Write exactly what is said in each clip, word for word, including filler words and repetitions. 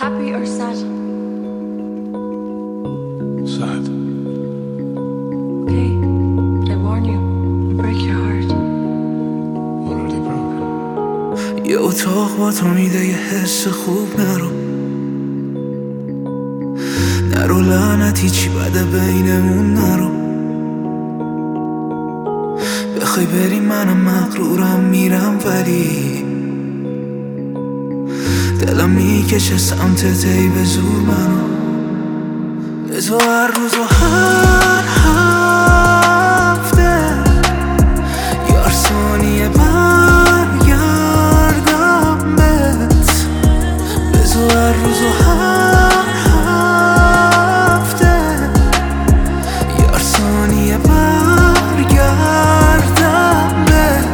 Happy or sad? Sad. Okay, but I warn you, I'll break your heart. Already broken. یه اتاق با تو میده یه حس خوب نرو نرو لعنتی چی بده بینمون نرو بخوای بری منم مغرورم میرم ولی دلم میکشه سمتت ای به زور منو به تو هر روز و هر هفته یار ثانیه برگردم بهت به تو هر روز و هر هفته یار ثانیه برگردم بهت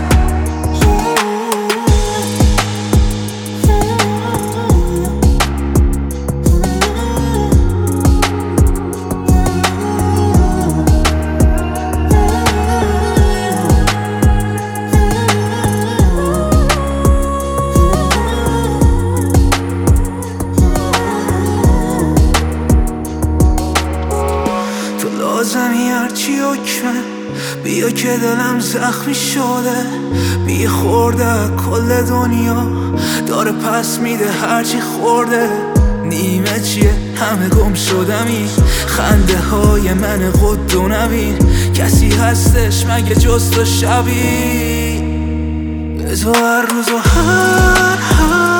لازمی هرچی حکمه بیا که دلم زخمی شده بیا خورده کل دنیا داره پس میده هرچی خورده نیمه چیه همه گم شدمی خنده های من قد و نبین کسی هستش مگه جز تو شبیه به تو هر روز و هر هر